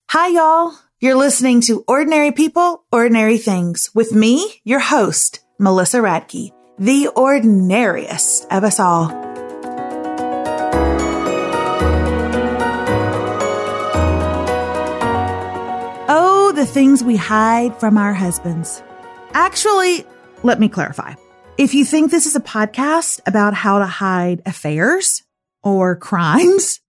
Hi, y'all. You're listening to Ordinary People, Ordinary Things with me, your host, Melissa Radke, the ordinariest of us all. Oh, the things we hide from our husbands. Actually, let me clarify. If you think this is a podcast about how to hide affairs or crimes,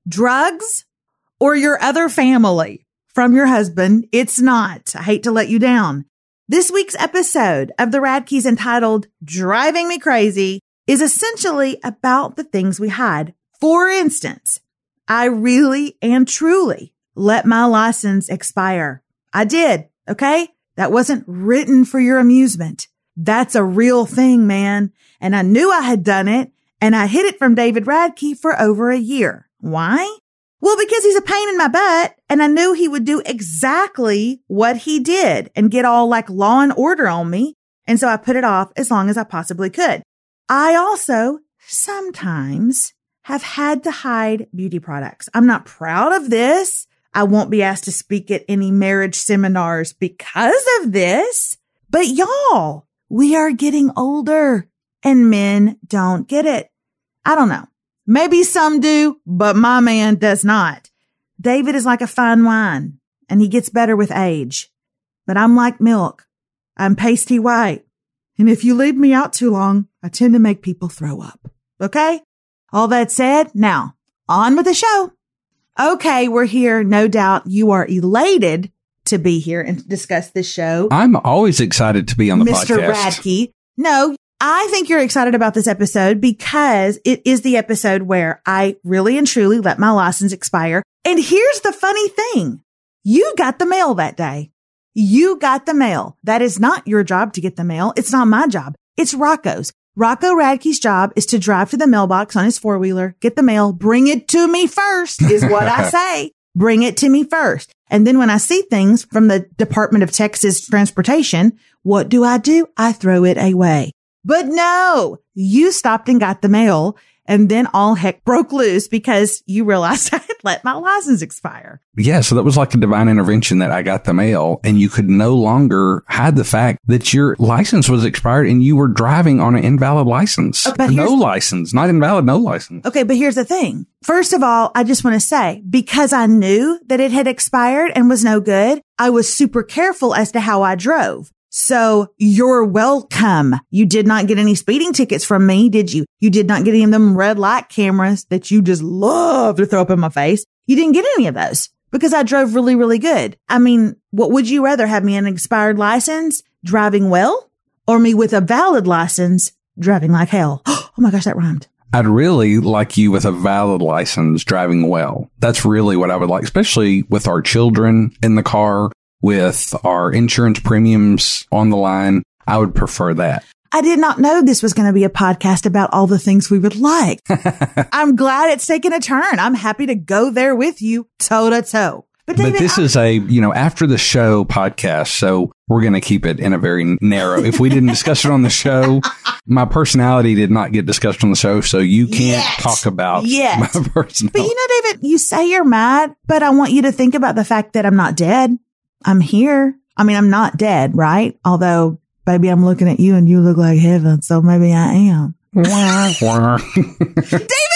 drugs, or your other family from your husband, it's not. I hate to let you down. This week's episode of The Radkes, entitled Driving Me Crazy, is essentially about the things we hide. For instance, I really and truly let my license expire. I did, okay? That wasn't written for your amusement. That's a real thing, man. And I knew I had done it, and I hid it from David Radke for over a year. Why? Well, because he's a pain in my butt, and I knew he would do exactly what he did and get all like Law and Order on me. And so I put it off as long as I possibly could. I also sometimes have had to hide beauty products. I'm not proud of this. I won't be asked to speak at any marriage seminars because of this. But y'all, we are getting older and men don't get it. I don't know. Maybe some do, but my man does not. David is like a fine wine, and he gets better with age. But I'm like milk. I'm pasty white. And if you leave me out too long, I tend to make people throw up. Okay? All that said, now, on with the show. Okay, we're here. No doubt you are elated to be here and discuss this show. I'm always excited to be on the podcast. Mr. Radke. No, I think you're excited about this episode because it is the episode where I really and truly let my license expire. And here's the funny thing. You got the mail that day. You got the mail. That is not your job to get the mail. It's not my job. It's Rocco's. Rocco Radke's job is to drive to the mailbox on his four-wheeler, get the mail, bring it to me first is what I say. Bring it to me first. And then when I see things from the Department of Texas Transportation, what do? I throw it away. But no, you stopped and got the mail, and then all heck broke loose because you realized I had let my license expire. Yeah, so that was like a divine intervention that I got the mail, and you could no longer hide the fact that your license was expired and you were driving on an invalid license. No license, not invalid, no license. Okay, but here's the thing. First of all, I just want to say, because I knew that it had expired and was no good, I was super careful as to how I drove. So you're welcome. You did not get any speeding tickets from me, did you? You did not get any of them red light cameras that you just love to throw up in my face. You didn't get any of those because I drove really, really good. I mean, what would you rather have me an expired license driving well or me with a valid license driving like hell? Oh my gosh, that rhymed. I'd really like you with a valid license driving well. That's really what I would like, especially with our children in the car. With our insurance premiums on the line, I would prefer that. I did not know this was going to be a podcast about all the things we would like. I'm glad it's taken a turn. I'm happy to go there with you toe to toe. But David, this is a, after the show podcast, so we're going to keep it in a very narrow. If we didn't discuss it on the show, my personality did not get discussed on the show, so you can't talk about my personality. But David, you say you're mad, but I want you to think about the fact that I'm not dead. I'm here. I mean, I'm not dead, right? Although, baby, I'm looking at you and you look like heaven, so maybe I am. David, that is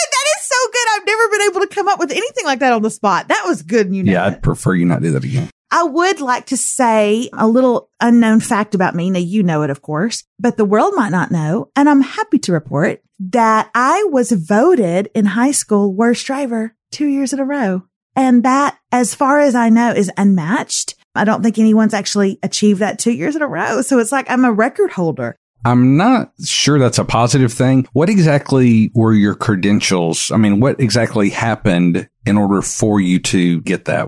so good. I've never been able to come up with anything like that on the spot. That was good. And Yeah, I'd prefer you not do that again. I would like to say a little unknown fact about me. Now, you know it, of course, but the world might not know. And I'm happy to report that I was voted in high school worst driver 2 years in a row. And that, as far as I know, is unmatched. I don't think anyone's actually achieved that 2 years in a row. So it's like I'm a record holder. I'm not sure that's a positive thing. What exactly were your credentials? I mean, what exactly happened in order for you to get that?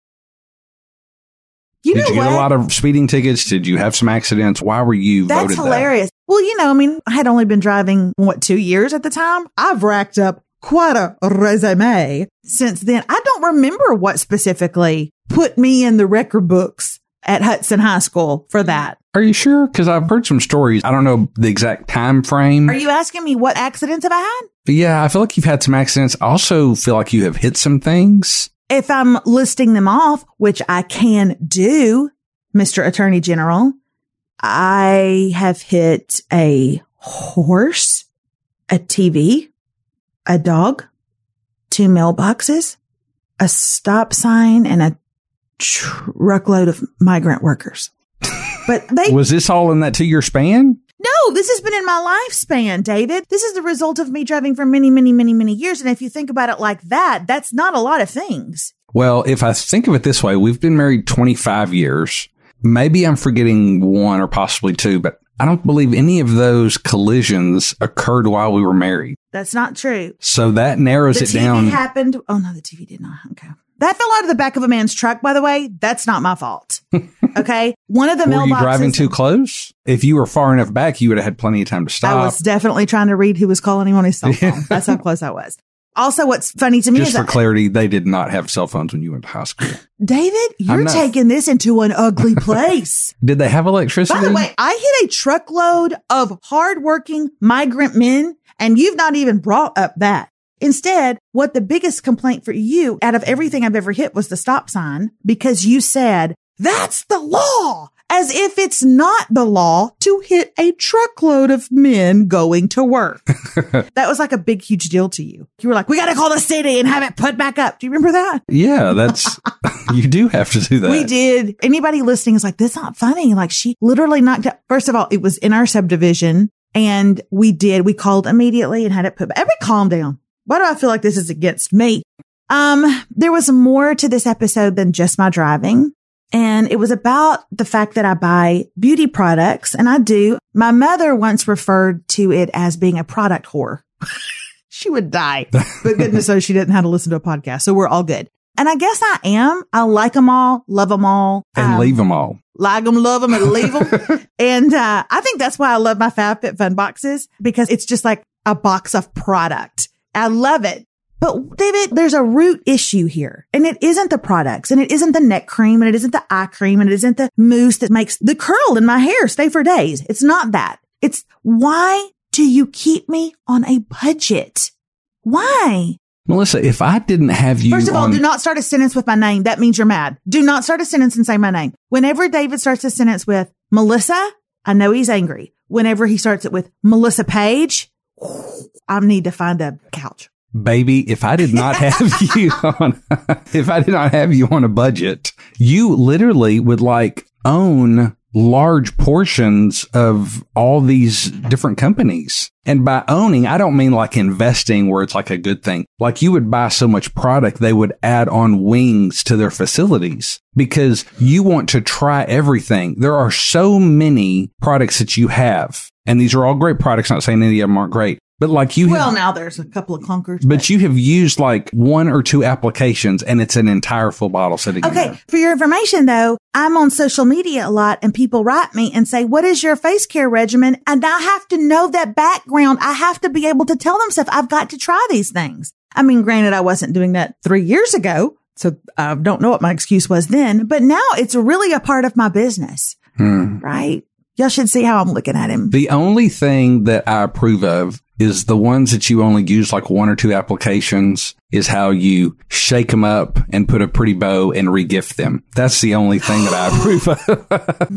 Did you get a lot of speeding tickets? Did you have some accidents? Why were you voted that? That's hilarious. Well, I had only been driving, 2 years at the time? I've racked up quite a resume since then. I don't remember what specifically put me in the record books at Hudson High School for that. Are you sure? Because I've heard some stories. I don't know the exact time frame. Are you asking me what accidents have I had? Yeah, I feel like you've had some accidents. I also feel like you have hit some things. if I'm listing them off, which I can do, Mr. Attorney General, I have hit a horse, a TV, a dog, 2 mailboxes, a stop sign, and a truckload of migrant workers. But was this all in that 2-year span? No, this has been in my lifespan, David. This is the result of me driving for many, many, many, many years. And if you think about it like that, that's not a lot of things. Well, if I think of it this way, we've been married 25 years. Maybe I'm forgetting 1 or possibly 2, but I don't believe any of those collisions occurred while we were married. That's not true. So that narrows it down. The TV happened. Oh, no, the TV did not. Okay. That fell out of the back of a man's truck, by the way. That's not my fault. Okay. One of the mailboxes. Were you driving too close? If you were far enough back, you would have had plenty of time to stop. I was definitely trying to read who was calling him on his cell phone. That's how close I was. Also, what's funny to me is just for clarity, they did not have cell phones when you went to high school. David, you're taking this into an ugly place. Did they have electricity? By the way, I hit a truckload of hardworking migrant men, and you've not even brought up that. Instead, what the biggest complaint for you out of everything I've ever hit was the stop sign, because you said, that's the law, as if it's not the law to hit a truckload of men going to work. That was like a big, huge deal to you. You were like, we got to call the city and have it put back up. Do you remember that? Yeah, that's, you do have to do that. We did. Anybody listening is like, that's not funny. Like, she literally knocked out. First of all, it was in our subdivision, and we called immediately and had it put back. Everybody calm down. Why do I feel like this is against me? There was more to this episode than just my driving. And it was about the fact that I buy beauty products, and I do. My mother once referred to it as being a product whore. She would die. But goodness knows she didn't have to listen to a podcast. So we're all good. And I guess I am. I like them all, love them all. And leave them all. Like them, love them, and leave them. And I think that's why I love my FabFitFun boxes, because it's just like a box of product. I love it. But David, there's a root issue here, and it isn't the products, and it isn't the neck cream, and it isn't the eye cream, and it isn't the mousse that makes the curl in my hair stay for days. It's not that. It's why do you keep me on a budget? Why? Melissa, if I didn't have you First of all, do not start a sentence with my name. That means you're mad. Do not start a sentence and say my name. Whenever David starts a sentence with Melissa, I know he's angry. Whenever he starts it with Melissa Page, I need to find a couch. Baby, if I did not have you on a budget, you literally would like own large portions of all these different companies. And by owning, I don't mean like investing where it's like a good thing. Like you would buy so much product, they would add on wings to their facilities because you want to try everything. There are so many products that you have, and these are all great products. Not saying any of them aren't great. But like now there's a couple of clunkers. But you have used like 1 or 2 applications, and it's an entire full bottle sitting in there. For your information though, I'm on social media a lot, and people write me and say, what is your face care regimen? And I have to know that background. I have to be able to tell them stuff. I've got to try these things. I mean, granted, I wasn't doing that 3 years ago, so I don't know what my excuse was then, but now it's really a part of my business, right? Y'all should see how I'm looking at him. The only thing that I approve of is the ones that you only use like 1 or 2 applications is how you shake them up and put a pretty bow and regift them. That's the only thing that I approve of.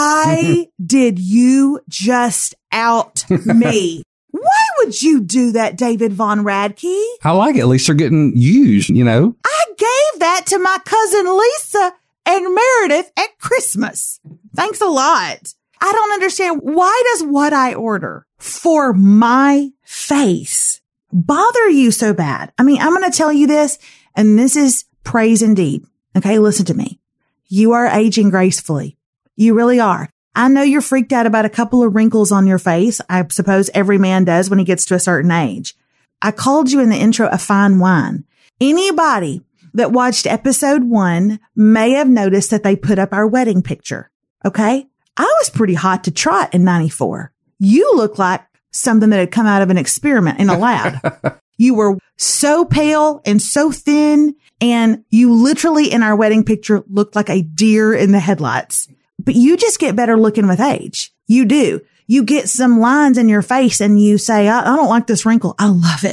Why did you just out me? Why would you do that, David Von Radke? I like it. At least they're getting used, you know. I gave that to my cousin Lisa and Meredith at Christmas. Thanks a lot. I don't understand. Why does what I order for my face bother you so bad? I mean, I'm going to tell you this, and this is praise indeed. Okay, listen to me. You are aging gracefully. You really are. I know you're freaked out about a couple of wrinkles on your face. I suppose every man does when he gets to a certain age. I called you in the intro a fine wine. Anybody that watched episode 1 may have noticed that they put up our wedding picture. Okay? I was pretty hot to trot in 94. You look like something that had come out of an experiment in a lab. You were so pale and so thin, and you literally in our wedding picture looked like a deer in the headlights. But you just get better looking with age. You do. You get some lines in your face and you say, I don't like this wrinkle. I love it.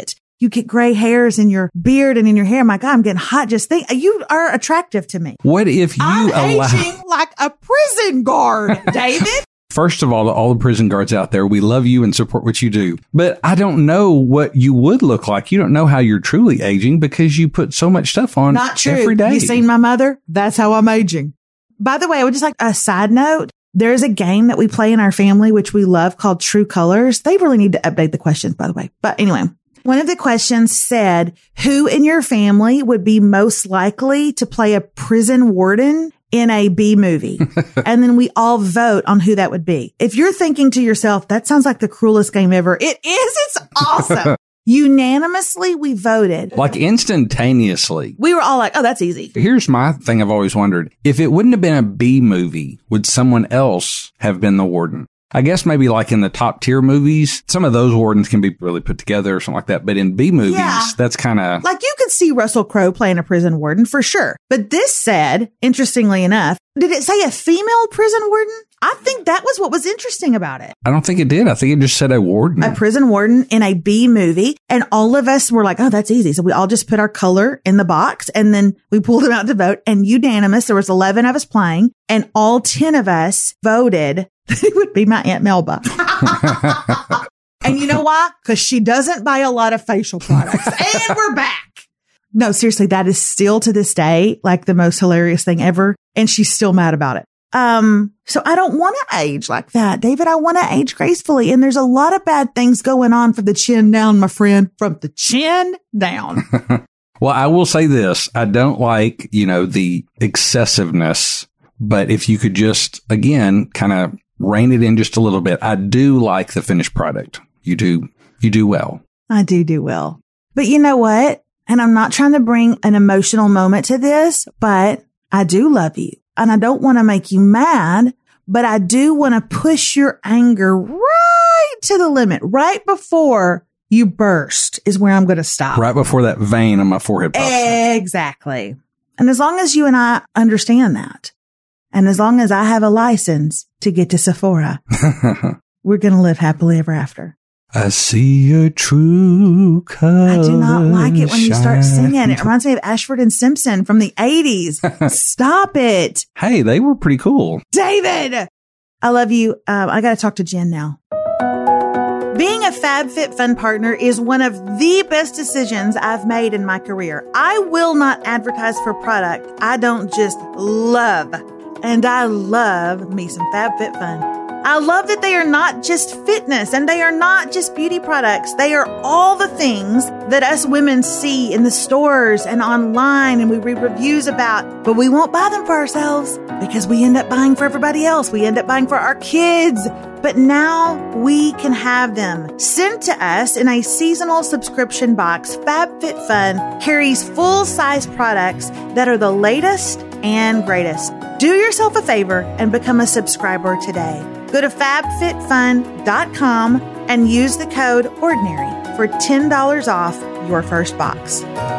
You get gray hairs in your beard and in your hair. My God, I'm getting hot. Just think, you are attractive to me. What if you aging like a prison guard, David? First of all the prison guards out there, we love you and support what you do. But I don't know what you would look like. You don't know how you're truly aging because you put so much stuff on Not true. every day. You seen my mother? That's how I'm aging. By the way, I would just like a side note. There's a game that we play in our family, which we love, called True Colors. They really need to update the questions, by the way. But anyway, one of the questions said, who in your family would be most likely to play a prison warden in a B movie? And then we all vote on who that would be. If you're thinking to yourself, that sounds like the cruelest game ever. It is. It's awesome. Unanimously, we voted. Like instantaneously. We were all like, oh, that's easy. Here's my thing I've always wondered. If it wouldn't have been a B movie, would someone else have been the warden? I guess maybe like in the top tier movies, some of those wardens can be really put together or something like that. But in B movies, that's kind of like you could see Russell Crowe playing a prison warden for sure. But this said, interestingly enough, did it say a female prison warden? I think that was what was interesting about it. I don't think it did. I think it just said a warden. A prison warden in a B movie. And all of us were like, oh, that's easy. So we all just put our color in the box and then we pulled them out to vote. And unanimous, there was 11 of us playing and all 10 of us voted. It would be my Aunt Melba. And you know why? Because she doesn't buy a lot of facial products. And we're back. No, seriously, that is still to this day like the most hilarious thing ever. And she's still mad about it. So I don't want to age like that, David. I want to age gracefully. And there's a lot of bad things going on from the chin down, my friend, from the chin down. Well, I will say this. I don't like, the excessiveness, but if you could just, again, kind of rein it in just a little bit. I do like the finished product. You do well. I do well. But you know what? And I'm not trying to bring an emotional moment to this, but I do love you. And I don't want to make you mad, but I do want to push your anger right to the limit. Right before you burst is where I'm going to stop. Right before that vein on my forehead pops out. Exactly. And as long as you and I understand that, and as long as I have a license to get to Sephora, we're going to live happily ever after. I see your true colors. I do not like it when you start singing. It reminds me of Ashford and Simpson from the 80s. Stop it. Hey, they were pretty cool. David, I love you. I got to talk to Jen now. Being a FabFitFun partner is one of the best decisions I've made in my career. I will not advertise for product I don't just love. And I love me some FabFitFun. I love that they are not just fitness and they are not just beauty products. They are all the things that us women see in the stores and online and we read reviews about, but we won't buy them for ourselves because we end up buying for everybody else. We end up buying for our kids. But now we can have them sent to us in a seasonal subscription box. FabFitFun carries full-size products that are the latest and greatest. Do yourself a favor and become a subscriber today. Go to fabfitfun.com and use the code ORDINARY for $10 off your first box.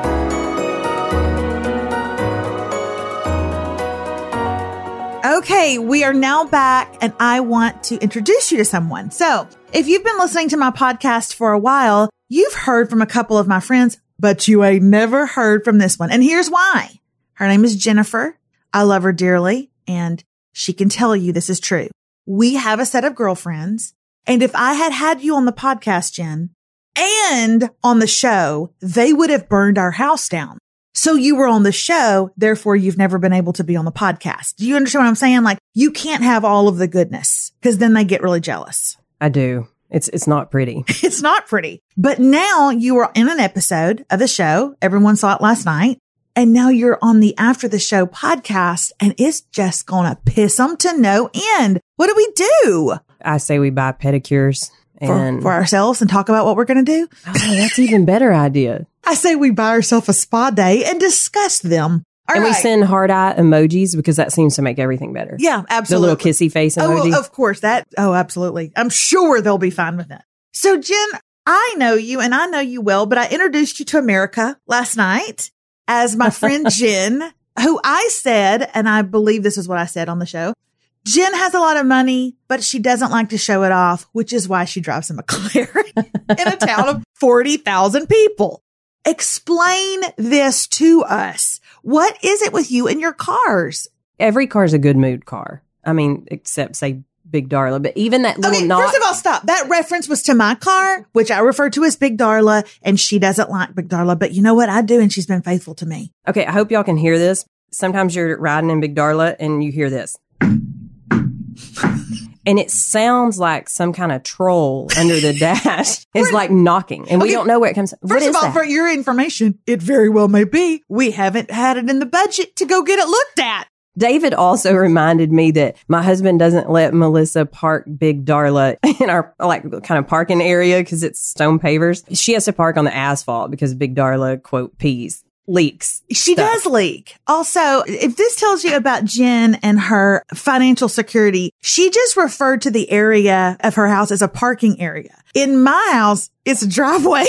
Okay, we are now back and I want to introduce you to someone. So if you've been listening to my podcast for a while, you've heard from a couple of my friends, but you ain't never heard from this one. And here's why. Her name is Jennifer. I love her dearly and she can tell you this is true. We have a set of girlfriends. And if I had had you on the podcast, Jen, and on the show, they would have burned our house down. So you were on the show, therefore you've never been able to be on the podcast. Do you understand what I'm saying? Like you can't have all of the goodness because then they get really jealous. I do. It's not pretty. It's not pretty. But now you are in an episode of the show. Everyone saw it last night. And now you're on the After the Show podcast and it's just going to piss them to no end. What do we do? I say we buy pedicures and for ourselves and talk about what we're going to do. Oh, that's an even better idea. I say we buy ourselves a spa day and discuss them. All and right. we send hard eye emojis because that seems to make everything better. Yeah, absolutely. The little kissy face emoji. Oh, of course. Absolutely. I'm sure they'll be fine with that. So Jen, I know you and I know you well, but I introduced you to America last night as my friend Jen, who I said, and I believe this is what I said on the show, Jen has a lot of money, but she doesn't like to show it off, which is why she drives a McLaren in a town of 40,000 people. Explain this to us. What is it with you and your cars? Every car is a good mood car. I mean, except say Big Darla, but even that little First of all, stop. That reference was to my car, which I refer to as Big Darla, and she doesn't like Big Darla, but you know what? I do, and she's been faithful to me. Okay, I hope y'all can hear this. Sometimes you're riding in Big Darla and you hear this. And it sounds like some kind of troll under the dash. It's like knocking, and we don't know where it comes from. First of all, for your information, it very well may be. We haven't had it in the budget to go get it looked at. David also reminded me that my husband doesn't let Melissa park Big Darla in our kind of parking area because it's stone pavers. She has to park on the asphalt because Big Darla, quote, leaks. She does leak. Also, if this tells you about Jen and her financial security, she just referred to the area of her house as a parking area. In my house, it's a driveway.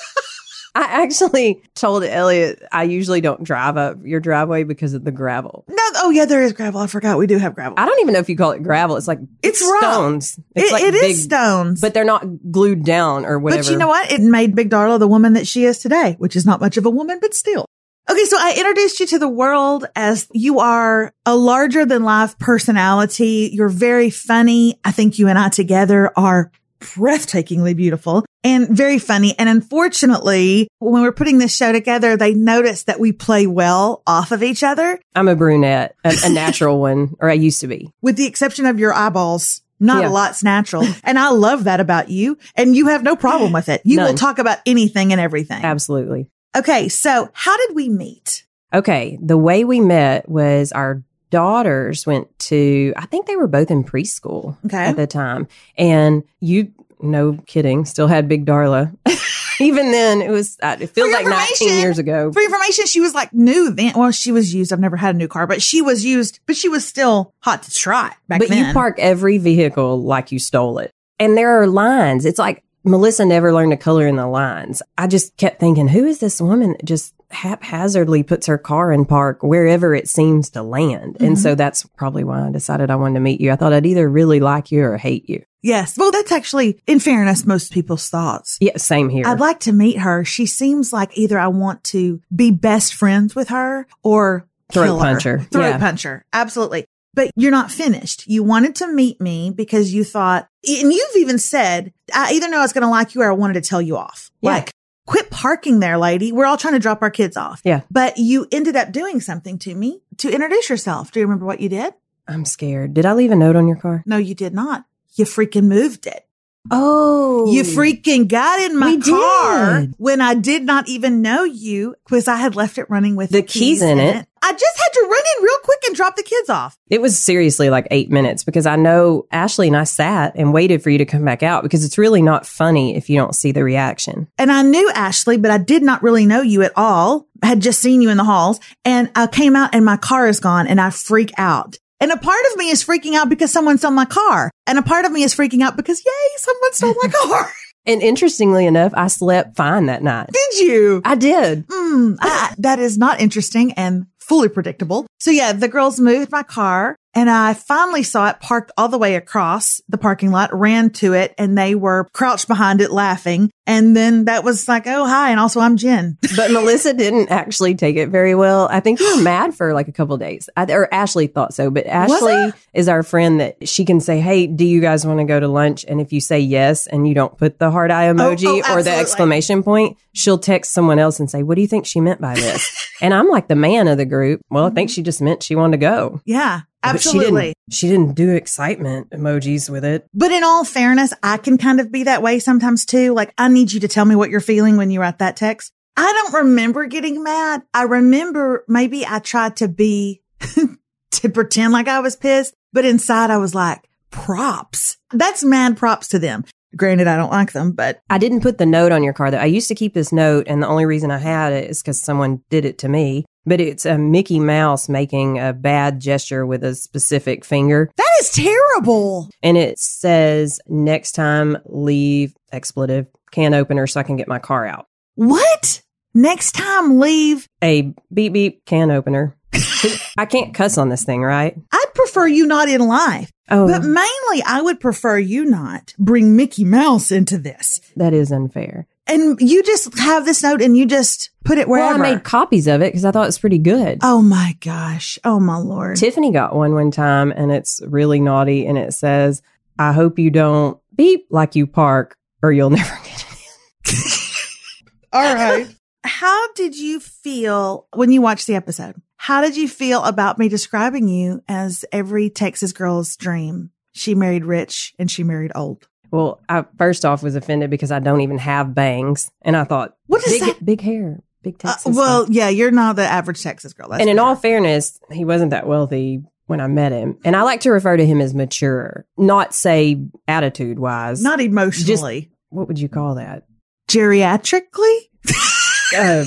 I actually told Elliot I usually don't drive up your driveway because of the gravel. No, yeah, there is gravel. I forgot we do have gravel. I don't even know if you call it gravel. It's like it's stones. It is stones, but they're not glued down or whatever. But you know what? It made Big Darla the woman that she is today, which is not much of a woman, but still. Okay, so I introduced you to the world as you are a larger than life personality. You're very funny. I think you and I together are breathtakingly beautiful and very funny. And unfortunately, when we're putting this show together, they noticed that we play well off of each other. I'm a brunette, a natural one, or I used to be. With the exception of your eyeballs. Not a lot's natural. And I love that about you. And you have no problem with it. You will talk about anything and everything. Absolutely. Okay. So how did we meet? Okay. The way we met was our daughters went to, I think they were both in preschool at the time. And you, no kidding, still had Big Darla. Even then, it feels like 19 years ago. For information, she was like new then. Well, she was used. I've never had a new car, but she was used, but she was still hot to try back then. But you park every vehicle like you stole it. And there are lines. It's like Melissa never learned to color in the lines. I just kept thinking, who is this woman that just haphazardly puts her car in park wherever it seems to land? Mm-hmm. And so that's probably why I decided I wanted to meet you. I thought I'd either really like you or hate you. Yes. Well, that's actually, in fairness, most people's thoughts. Yeah, same here. I'd like to meet her. She seems like either I want to be best friends with her or throat puncher. Throat puncher. Absolutely. But you're not finished. You wanted to meet me because you thought, and you've even said, I either know I was going to like you or I wanted to tell you off. Yeah. Like, quit parking there, lady. We're all trying to drop our kids off. Yeah. But you ended up doing something to me to introduce yourself. Do you remember what you did? I'm scared. Did I leave a note on your car? No, you did not. You freaking moved it. Oh. You freaking got in my car when I did not even know you because I had left it running with the keys in it. I just had to run in real quick and drop the kids off. It was seriously like 8 minutes because I know Ashley and I sat and waited for you to come back out because it's really not funny if you don't see the reaction. And I knew Ashley, but I did not really know you at all. I had just seen you in the halls and I came out and my car is gone and I freak out. And a part of me is freaking out because someone stole my car. And a part of me is freaking out because, yay, someone stole my car. And interestingly enough, I slept fine that night. Did you? I did. That is not interesting and fully predictable. So yeah, the girls moved my car and I finally saw it parked all the way across the parking lot, ran to it, and they were crouched behind it laughing. And then that was like, oh, hi. And also I'm Jen. But Melissa didn't actually take it very well. I think you were mad for like a couple of days. Or Ashley thought so. But Ashley is our friend that she can say, hey, do you guys want to go to lunch? And if you say yes and you don't put the heart eye emoji or the exclamation point, she'll text someone else and say, what do you think she meant by this? And I'm like the man of the group. Well, I think she just meant she wanted to go. Yeah. Absolutely. She didn't do excitement emojis with it. But in all fairness, I can kind of be that way sometimes too. Like, I need you to tell me what you're feeling when you write that text. I don't remember getting mad. I remember maybe I tried to to pretend like I was pissed, but inside I was like, props. That's mad props to them. Granted, I don't like them, but I didn't put the note on your car though. I used to keep this note and the only reason I had it is because someone did it to me. But it's a Mickey Mouse making a bad gesture with a specific finger. That is terrible. And it says, next time, leave expletive can opener so I can get my car out. What? Next time, leave a beep beep can opener. I can't cuss on this thing, right? I I'd prefer you not in life. Oh, But mainly, I would prefer you not bring Mickey Mouse into this. that is unfair. And you just have this note and you just put it wherever. Well, I made copies of it because I thought it was pretty good. Oh my gosh. Oh my Lord. Tiffany got one time and it's really naughty and it says, I hope you don't beep like you park or you'll never get it. All right. How did you feel when you watched the episode? How did you feel about me describing you as every Texas girl's dream? She married rich and she married old. Well, I first off was offended because I don't even have bangs. And I thought, What is that? big hair, big Texas. Well, stuff. yeah, you're not the average Texas girl. That's And in for all sure. fairness, he wasn't that wealthy when I met him. And I like to refer to him as mature, not say attitude wise. Not emotionally. What would you call that? Geriatrically? Um,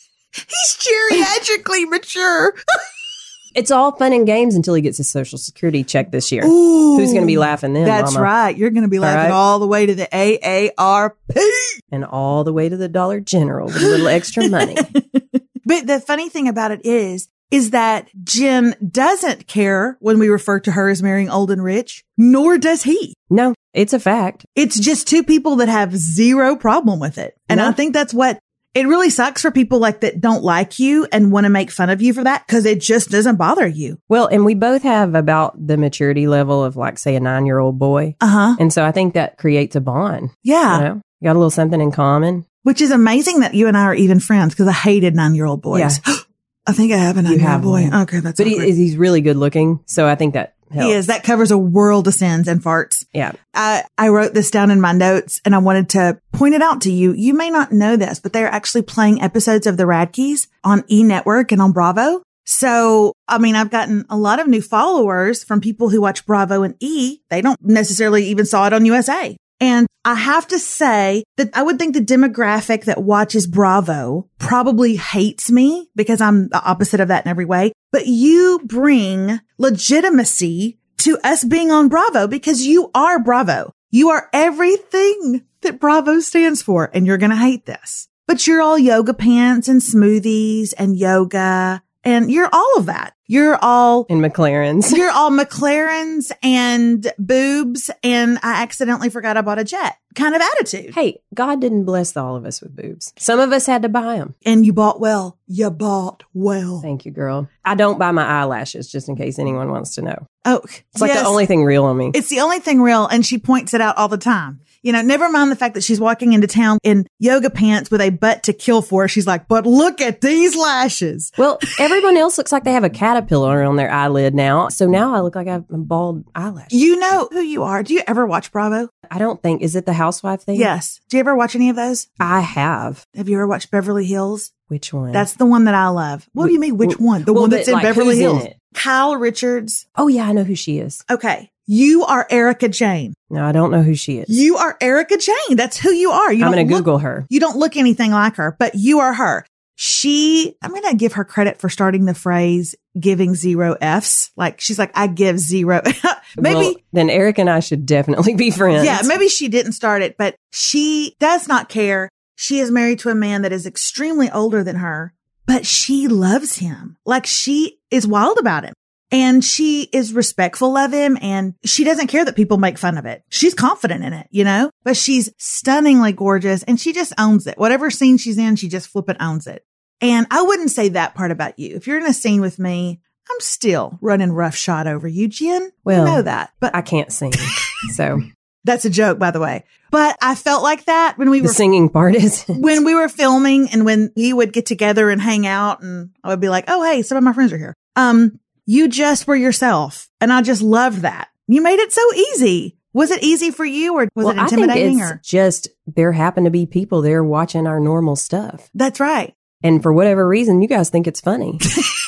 He's geriatrically mature. It's all fun and games until he gets his Social Security check this year. Ooh. Who's going to be laughing then? That's Mama? right. You're going to be laughing right. all the way to the AARP. And all the way to the Dollar General with a little extra money. But the funny thing about it is that Jen doesn't care when we refer to her as marrying old and rich, nor does he. No, it's a fact. It's just two people that have zero problem with it. And Yeah. I think that's what it really sucks for people like that don't like you and want to make fun of you for that because it just doesn't bother you. Well, and we both have about the maturity level of like, say, a 9-year-old boy. Uh-huh. And so I think that creates a bond. Yeah. You know, you got a little something in common. Which is amazing that you and I are even friends because I hated 9-year-old boys. Yeah. I think I have a 9-year-old have boy. one. Okay, that's But awkward. he's really good looking. So I think that helps. He is. That covers a world of sins and farts. Yeah. I wrote this down in my notes and I wanted to point it out to you. You may not know this, but they're actually playing episodes of the Radkeys on E! Network and on Bravo. So, I mean, I've gotten a lot of new followers from people who watch Bravo and E! They don't necessarily even saw it on USA. And I have to say that I would think the demographic that watches Bravo probably hates me because I'm the opposite of that in every way. But you bring legitimacy to us being on Bravo because you are Bravo. You are everything that Bravo stands for. And you're going to hate this, but you're all yoga pants and smoothies and yoga. And you're all of that. You're all In McLaren's. You're all McLarens and boobs. And I accidentally forgot I bought a jet kind of attitude. Hey, God didn't bless all of us with boobs. Some of us had to buy them. And you bought well. You bought well. Thank you, girl. I don't buy my eyelashes just in case anyone wants to know. Oh, It's like the only thing real on me. It's the only thing real. And she points it out all the time. You know, never mind the fact that she's walking into town in yoga pants with a butt to kill for. She's like, but look at these lashes. Well, everyone else looks like they have a caterpillar on their eyelid now. So now I look like I have a bald eyelash. You know who you are. Do you ever watch Bravo? I don't think, is it the housewife thing? Yes. Do you ever watch any of those? I have. Have you ever watched Beverly Hills? Which one? That's the one that I love. What do you mean? Which one? The well, one but, that's in like, Beverly who's in Hills. it? Kyle Richards. Oh, yeah, I know who she is. Okay. You are Erica Jane. No, I don't know who she is. You are Erica Jane. That's who you are. I'm going to Google her. You don't look anything like her, but you are her. I'm going to give her credit for starting the phrase giving 0 Fs. Like she's like, I give 0. Maybe. Well, then Eric and I should definitely be friends. Yeah. Maybe she didn't start it, but she does not care. She is married to a man that is extremely older than her, but she loves him. Like she is wild about him. And she is respectful of him and she doesn't care that people make fun of it. She's confident in it, you know, but she's stunningly gorgeous and she just owns it. Whatever scene she's in, she just flippin' owns it. And I wouldn't say that part about you. If you're in a scene with me, I'm still running roughshod over you, Jen. Well, you know that, but I can't sing. So that's a joke, by the way. But I felt like that when we the were singing part is when we were filming and when we would get together and hang out and I would be like, oh, hey, some of my friends are here. You just were yourself. And I just loved that. You made it so easy. Was it easy for you or was it intimidating? I think it's just there happen to be people there watching our normal stuff. That's right. And for whatever reason, you guys think it's funny.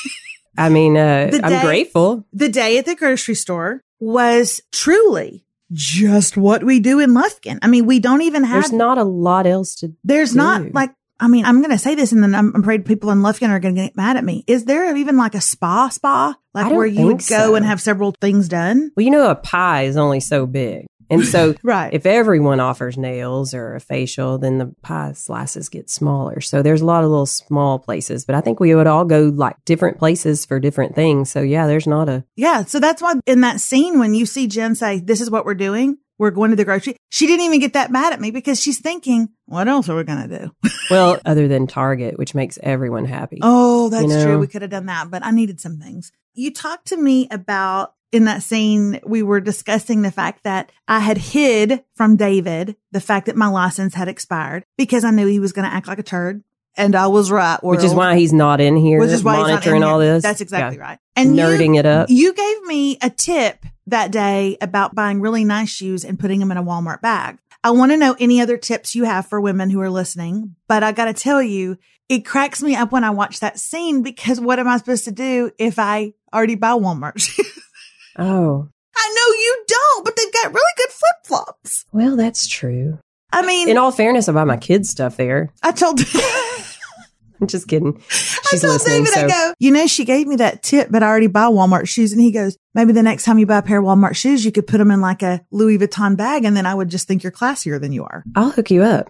I mean, I'm grateful. The day at the grocery store was truly just what we do in Lufkin. I mean, we don't even have. There's not a lot else to There's do. not like, I mean, I'm going to say this and then I'm afraid people in Lufkin are going to get mad at me. Is there even like a spa? I Like don't where you would think go so. and have several things done? Well, you know, a pie is only so big. And so Right. if everyone offers nails or a facial, then the pie slices get smaller. So there's a lot of little small places, but I think we would all go like different places for different things. So yeah, there's not a... Yeah. So that's why in that scene, when you see Jen say, this is what we're doing, we're going to the grocery, she didn't even get that mad at me because she's thinking, what else are we going to do? Well, other than Target, which makes everyone happy. Oh, that's You know? true. We could have done that, but I needed some things. You talked to me about in that scene, we were discussing the fact that I had hid from David the fact that my license had expired because I knew he was going to act like a turd. And I was right. Which is why he's not in here Which is why he's not in monitoring here. all this. That's exactly Yeah. right. And nerding it up. You gave me a tip that day about buying really nice shoes and putting them in a Walmart bag. I want to know any other tips you have for women who are listening, but I got to tell you, it cracks me up when I watch that scene because what am I supposed to do if I already buy Walmart shoes? Oh, I know you don't, but they've got really good flip flops. well, that's true. I mean, In all fairness, I buy my kids' stuff there. I told I'm just kidding. She's I told listening. David, So I go, you know, she gave me that tip, but I already buy Walmart shoes. And he goes, maybe the next time you buy a pair of Walmart shoes, you could put them in like a Louis Vuitton bag. And then I would just think you're classier than you are. I'll hook you up.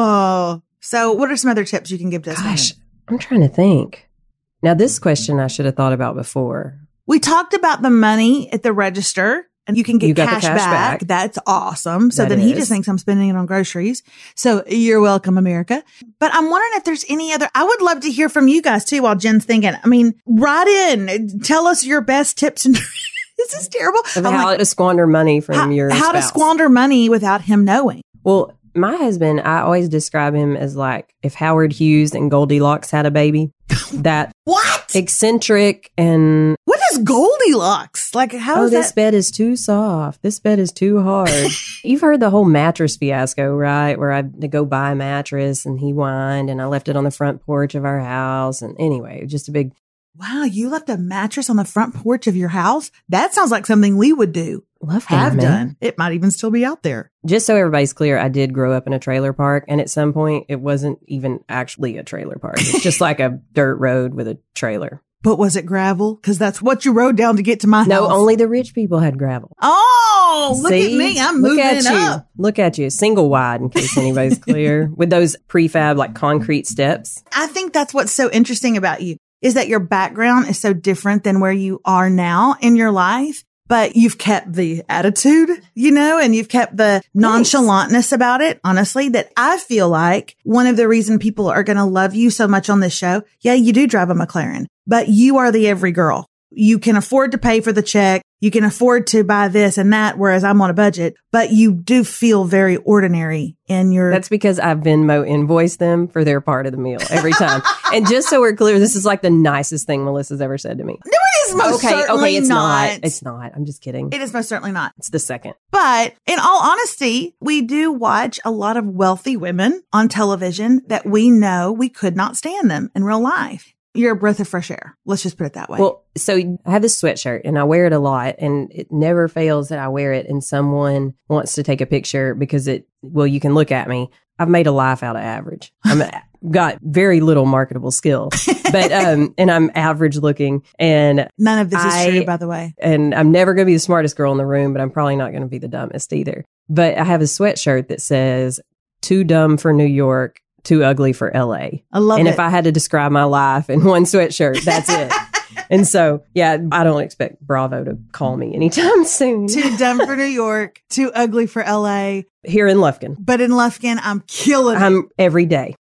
Oh, so what are some other tips you can give to us? Gosh, women? I'm trying to think. Now, this question I should have thought about before. We talked about the money at the register and you can get You got the cash cash back. back. That's awesome. So That then he is. just thinks I'm spending it on groceries. So you're welcome, America. But I'm wondering if there's any other, I would love to hear from you guys too while Jen's thinking. I mean, write in, tell us your best tips and this is terrible. Of I'm how like, to squander money from your how to spouse. squander money without him knowing. Well, my husband, I always describe him as like if Howard Hughes and Goldilocks had a baby. That What? eccentric and What is Goldilocks? Like, how is this that? bed is too soft. This bed is too hard. You've heard the whole mattress fiasco, right? Where I had to go buy a mattress and he whined and I left it on the front porch of our house. And anyway, just a big Wow, you left a mattress on the front porch of your house? That sounds like something we would do. love Have man. done. It might even still be out there. Just so everybody's clear, I did grow up in a trailer park. And at some point, it wasn't even actually a trailer park. It's just like a dirt road with a trailer. But was it gravel? Because that's what you rode down to get to my No, house. only the rich people had gravel. Oh, look See? at me. I'm Look moving at you. up. Look at you. Single wide, in case anybody's clear, with those prefab, like concrete steps. I think that's what's so interesting about you is that your background is so different than where you are now in your life, but you've kept the attitude, you know, and you've kept the nonchalantness about it, honestly, that I feel like one of the reason people are going to love you so much on this show. Yeah, you do drive a McLaren, but you are the every girl. You can afford to pay for the check. You can afford to buy this and that, whereas I'm on a budget, but you do feel very ordinary in your... That's because I Venmo invoice them for their part of the meal every time. And just so we're clear, this is like the nicest thing Melissa's ever said to me. No, it is most certainly it's not. It's not. I'm just kidding. It is most certainly not. It's the second. But in all honesty, we do watch a lot of wealthy women on television that we know we could not stand them in real life. You're a breath of fresh air. Let's just put it that way. Well, so I have this sweatshirt and I wear it a lot and it never fails that I wear it and someone wants to take a picture because you can look at me. I've made a life out of average. Got very little marketable skill, but, and I'm average looking and none of this is true, by the way. And I'm never going to be the smartest girl in the room, but I'm probably not going to be the dumbest either. But I have a sweatshirt that says too dumb for New York, too ugly for LA. I love and it. if I had to describe my life in one sweatshirt, that's it. And so, yeah, I don't expect Bravo to call me anytime soon. Too dumb for New York, too ugly for LA. Here in Lufkin. But in Lufkin, I'm killing it. I'm every day.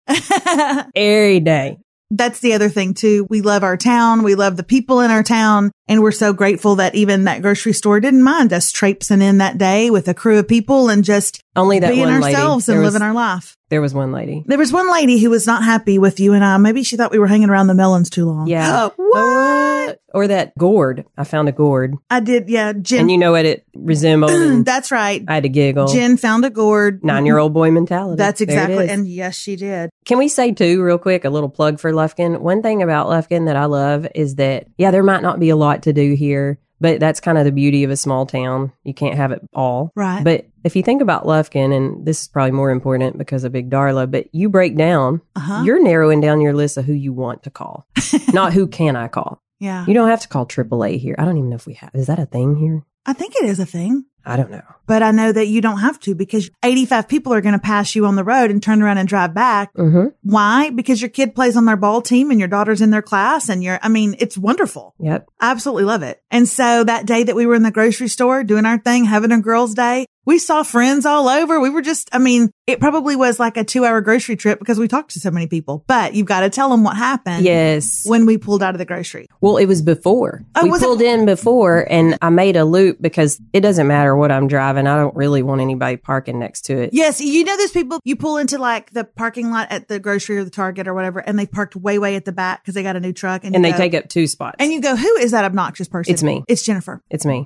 Every day. That's the other thing too. We love our town. We love the people in our town. And we're so grateful that even that grocery store didn't mind us traipsing in that day with a crew of people and just Only that being one lady. ourselves and living our life. There was one lady. There was one lady who was not happy with you and I. Maybe she thought we were hanging around the melons too long. Yeah. What? Or that gourd. I found a gourd. I did. Yeah. Jen. And you know what it resembled? And That's right. I had to giggle. Jen found a gourd. 9-year-old boy mentality. That's There it exactly. is. And yes, she did. Can we say too, real quick, a little plug for Lufkin? One thing about Lufkin that I love is that, yeah, there might not be a lot to do here, but that's kind of the beauty of a small town. You can't have it all. Right. But if you think about Lufkin, and this is probably more important because of Big Darla, but you break down, you're narrowing down your list of who you want to call, not who can I call. Yeah. You don't have to call AAA here. I don't even know if we have. Is that a thing here? I think it is a thing. I don't know. But I know that you don't have to because 85 people are going to pass you on the road and turn around and drive back. Mm-hmm. Why? Because your kid plays on their ball team and your daughter's in their class and it's wonderful. Yep. I absolutely love it. And so that day that we were in the grocery store doing our thing, having a girls' day, we saw friends all over. We were just, it probably was like a 2-hour grocery trip because we talked to so many people, but you've got to tell them what happened. Yes. When we pulled out of the grocery. Well, it was before. We pulled in before and I made a loop because it doesn't matter what I'm driving. I don't really want anybody parking next to it. Yes. You know, those people, you pull into like the parking lot at the grocery or the Target or whatever, and they parked way at the back because they got a new truck. And they take up 2 spots. And you go, who is that obnoxious person? It's me. It's Jennifer. It's me.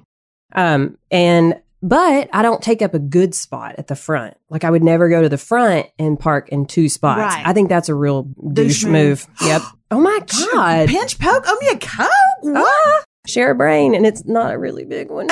But I don't take up a good spot at the front. Like I would never go to the front and park in 2 spots. Right. I think that's a real douche move. Yep. Oh my God. Pinch poke? Oh, me a Coke? What? Share a brain. And it's not a really big one.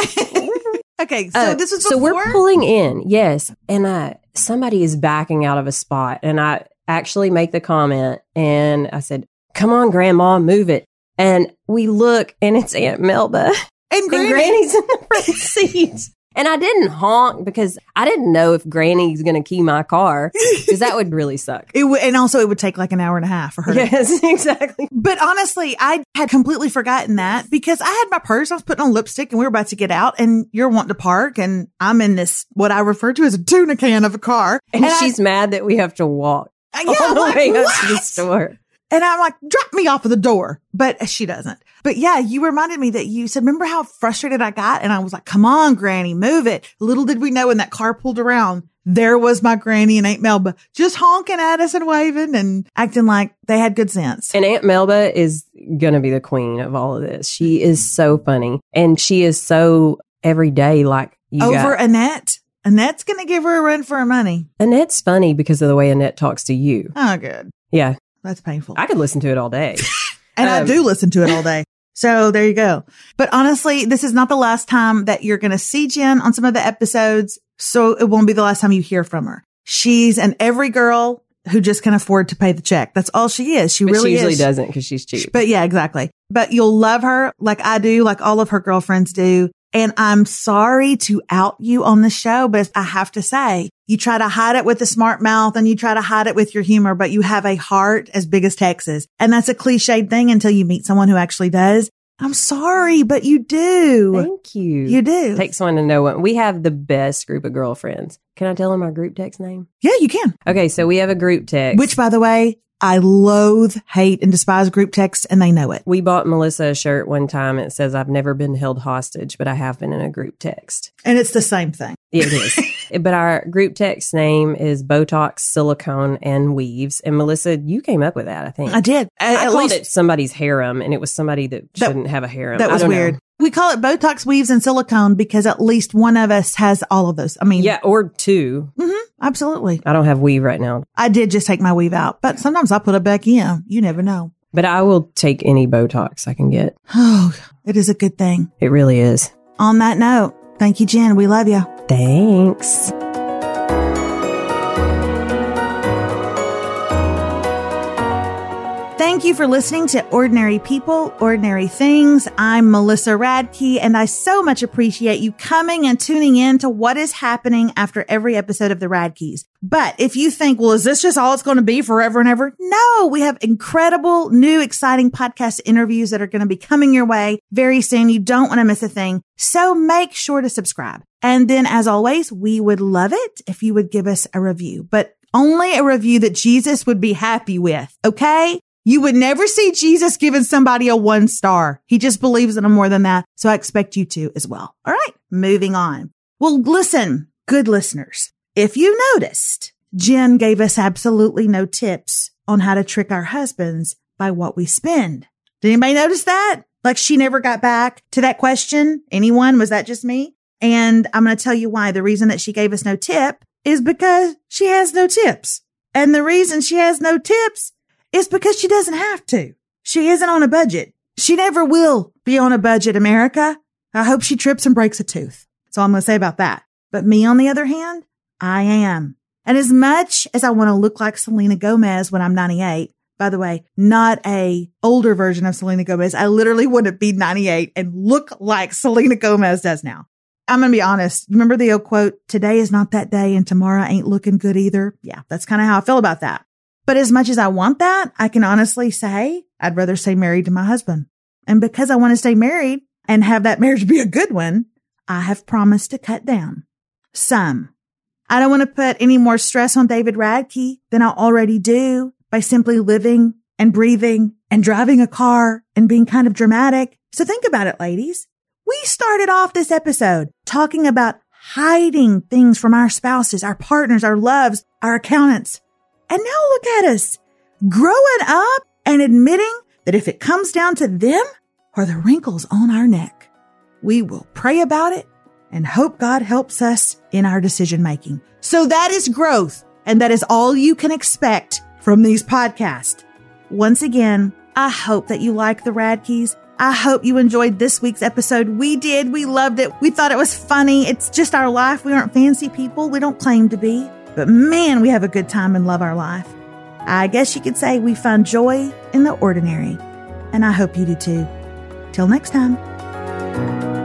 Okay. So this was before? So we're pulling in. Yes. And somebody is backing out of a spot. And I actually make the comment and I said, come on, Grandma, move it. And we look and it's Aunt Melba. And Granny's in the front seat. And I didn't honk because I didn't know if Granny's going to key my car because that would really suck. And also it would take like an hour and a half for her. Yes, exactly. But honestly, I had completely forgotten that because I had my purse. I was putting on lipstick and we were about to get out and you're wanting to park and I'm in this, what I refer to as a tuna can of a car. And she's mad that we have to walk all the way up to the store. And I'm like, drop me off of the door. But she doesn't. But yeah, you reminded me that you said, remember how frustrated I got? And I was like, come on, Granny, move it. Little did we know when that car pulled around, there was my Granny and Aunt Melba just honking at us and waving and acting like they had good sense. And Aunt Melba is going to be the queen of all of this. She is so funny. And she is so everyday like you Over Annette. Annette's going to give her a run for her money. Annette's funny because of the way Annette talks to you. Oh, good. Yeah. That's painful. I could listen to it all day. And I do listen to it all day. So there you go. But honestly, this is not the last time that you're going to see Jen on some of the episodes. So it won't be the last time you hear from her. She's an every girl who just can afford to pay the check. That's all she is. She usually doesn't because she's cheap. But yeah, exactly. But you'll love her like I do, like all of her girlfriends do. And I'm sorry to out you on the show, but I have to say, you try to hide it with a smart mouth and you try to hide it with your humor, but you have a heart as big as Texas. And that's a cliched thing until you meet someone who actually does. I'm sorry, but you do. Thank you. You do. Takes one to know one. We have the best group of girlfriends. Can I tell them our group text name? Yeah, you can. Okay, so we have a group text. Which, by the way, I loathe, hate, and despise group texts, and they know it. We bought Melissa a shirt one time. It says, I've never been held hostage, but I have been in a group text. And it's the same thing. It is. But our group text name is Botox, Silicone, and Weaves. And Melissa, you came up with that, I think. I did. I called it somebody's harem, and it was somebody that shouldn't have a harem. That was weird. We call it Botox, Weaves, and Silicone because at least one of us has all of those. I mean, yeah, or two. Mm-hmm, absolutely. I don't have weave right now. I did just take my weave out, but sometimes I put it back in. You never know. But I will take any Botox I can get. Oh, it is a good thing. It really is. On that note, thank you, Jen. We love you. Thanks. Thank you for listening to Ordinary People, Ordinary Things. I'm Melissa Radke, and I so much appreciate you coming and tuning in to what is happening after every episode of the Radkes. But if you think, well, is this just all it's going to be forever and ever? No, we have incredible, new, exciting podcast interviews that are going to be coming your way very soon. You don't want to miss a thing. So make sure to subscribe. And then, as always, we would love it if you would give us a review, but only a review that Jesus would be happy with. Okay? You would never see Jesus giving somebody a 1 star. He just believes in them more than that. So I expect you to as well. All right, moving on. Well, listen, good listeners. If you noticed, Jen gave us absolutely no tips on how to trick our husbands by what we spend. Did anybody notice that? Like she never got back to that question? Anyone? Was that just me? And I'm going to tell you why. The reason that she gave us no tip is because she has no tips. And the reason she has no tips is because she doesn't have to. She isn't on a budget. She never will be on a budget, America. I hope she trips and breaks a tooth. That's all I'm going to say about that. But me, on the other hand, I am. And as much as I want to look like Selena Gomez when I'm 98, by the way, not a older version of Selena Gomez. I literally want to be 98 and look like Selena Gomez does now. I'm going to be honest. Remember the old quote, today is not that day and tomorrow ain't looking good either. Yeah, that's kind of how I feel about that. But as much as I want that, I can honestly say I'd rather stay married to my husband. And because I want to stay married and have that marriage be a good one, I have promised to cut down some. I don't want to put any more stress on David Radke than I already do by simply living and breathing and driving a car and being kind of dramatic. So think about it, ladies. We started off this episode talking about hiding things from our spouses, our partners, our loves, our accountants. And now look at us growing up and admitting that if it comes down to them or the wrinkles on our neck, we will pray about it and hope God helps us in our decision making. So that is growth. And that is all you can expect from these podcasts. Once again, I hope that you like the Radkes. I hope you enjoyed this week's episode. We did. We loved it. We thought it was funny. It's just our life. We aren't fancy people. We don't claim to be. But man, we have a good time and love our life. I guess you could say we find joy in the ordinary. And I hope you do too. Till next time.